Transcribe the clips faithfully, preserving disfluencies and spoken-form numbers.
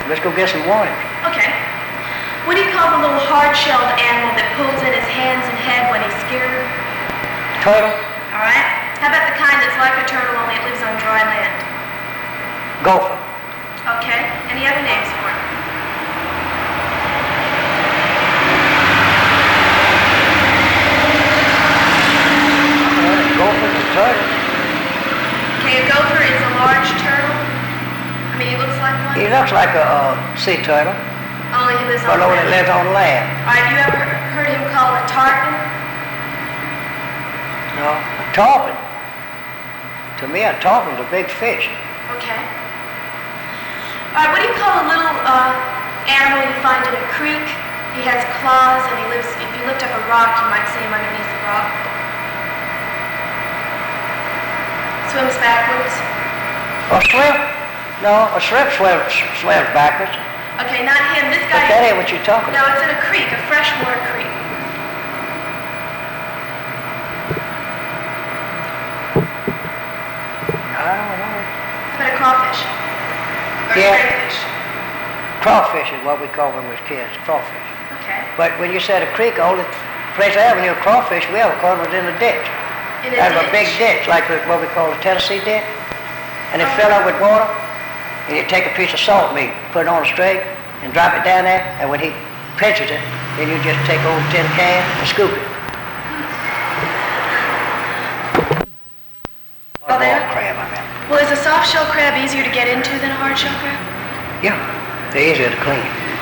let's go get some water. Okay. What do you call the little hard-shelled animal that pulls in his hands and head when he's scared? Turtle. All right. How about the kind that's like a turtle only it lives on dry land? Gopher. Okay. Any other names for him? Gopher is a turtle. Okay, a gopher is a large turtle. I mean, he looks like one. He looks like a uh, sea turtle, Only he lives but on only land. lives on land. All right, you ever heard him called a tarpon? No, a tarpon. To me, a tarpon's a big fish. Okay. All right, what do you call a little uh, animal you find in a creek? He has claws and he lives, if you lift up a rock, you might see him underneath the rock. Swims backwards. A shrimp? No, a shrimp swims, swims backwards. Okay, not him. This guy... But that ain't what you're talking No, about. it's in a creek, a freshwater creek. I don't know. But a crawfish. Or Yeah. a crayfish. Crawfish is what we called them as kids, crawfish. Okay. But when you said a creek, the only place I ever knew a crawfish we ever caught was in a ditch. In a That's a ditch. big ditch, like the- what we call the Tennessee ditch. And it Oh. fill up with water, and you take a piece of salt meat, put it on a string, and drop it down there, and when he pinches it, then you just take old tin can and scoop it. Oh, they Ball are? crab, I mean. Well, is a soft-shell crab easier to get into than a hard-shell crab? Yeah, they're easier to clean.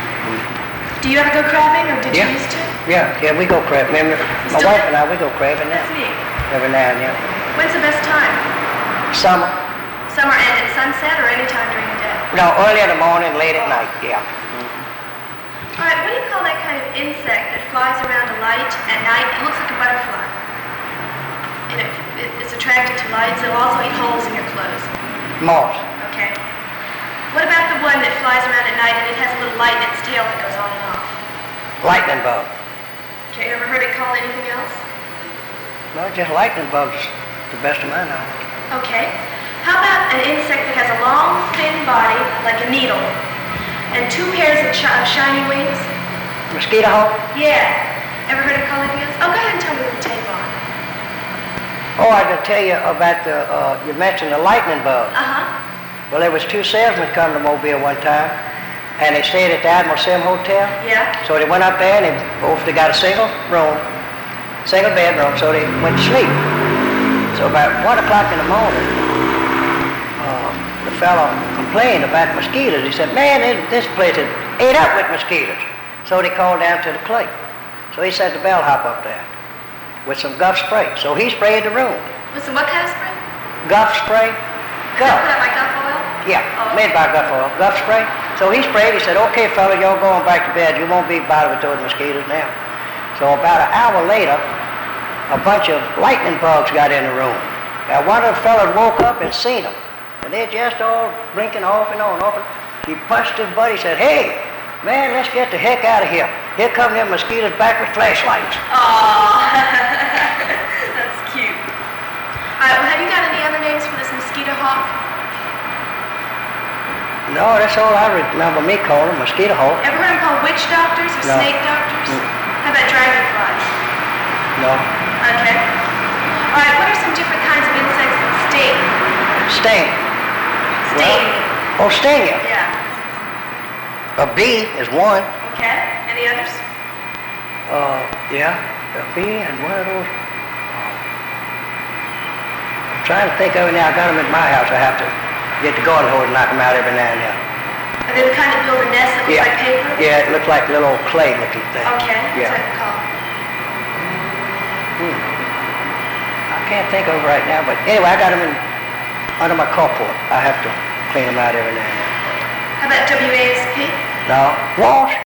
Do you ever go crabbing, or did Yeah. you used to? Yeah, yeah, we go crab. Remember, my Still- wife and I, we go crabbing now, That's neat. every now and then. When's the best time? Summer. Summer and at sunset, or any time during the day? No, early in the morning, late at night, yeah. All right, what do you call that kind of insect that flies around a light at night? It looks like a butterfly. And it, it, it's attracted to lights. It'll also eat holes in your clothes. Moss. Okay. What about the one that flies around at night and it has a little light in its tail that goes on and off? Lightning bug. Okay, you ever heard it called anything else? No, just lightning bugs, to the best of my knowledge. Okay. How about an insect that has a long, thin body, like a needle, and two pairs of shi- shiny wings? Mosquito hawk? Yeah. Ever heard it called anything else? Oh, go ahead and tell me what the tape on. Oh, I can tell you about the, uh, you mentioned the lightning bug. Uh-huh. Well, there was two salesmen come to Mobile one time, and they stayed at the Admiral Sim Hotel. Yeah. So they went up there, and they both they got a single room, single bedroom, so they went to sleep. So about one o'clock in the morning, uh, the fellow complained about mosquitoes. He said, man, this, this place is ate up with mosquitoes. So they called down to the clay. So he said the bellhop up there with some Guff spray. So he sprayed the room. With some what kind of spray? Guff spray? Put Guff. that like Guff oil? Yeah, Oh, made by Guff oil. Guff spray. So he sprayed. He said, okay, fella, y'all going back to bed. You won't be bothered with those mosquitoes now. So about an hour later, a bunch of lightning bugs got in the room. Now one of the fellas woke up and seen them. And they're just all blinking off and on, off and He punched his buddy, said, hey, man, let's get the heck out of here. Here come them mosquitoes back with flashlights. Aw, that's cute. All right, well, have you got any other names for this mosquito hawk? No, that's all I remember me calling them, mosquito hawk. Ever heard them called witch doctors or No. snake doctors? Mm. How about dragonflies? No. Okay. All right, what are some different kinds of insects that sting? Sting. Sting. Well, oh, sting you. Yeah. A bee is one. Okay. Any others? Uh, yeah, a bee and one of those. Uh, I'm trying to think of it now. I got them at my house. I have to get the garden hose and knock them out every now and then. Are they the kind that build a nest that looks Yeah. like paper? Yeah, it looks like little clay looking thing. Okay. What's Yeah. that called? Hmm. I can't think of it right now, but anyway, I got them in under my carport. I have to clean them out every now and then. How about W A S P? No. Wasp.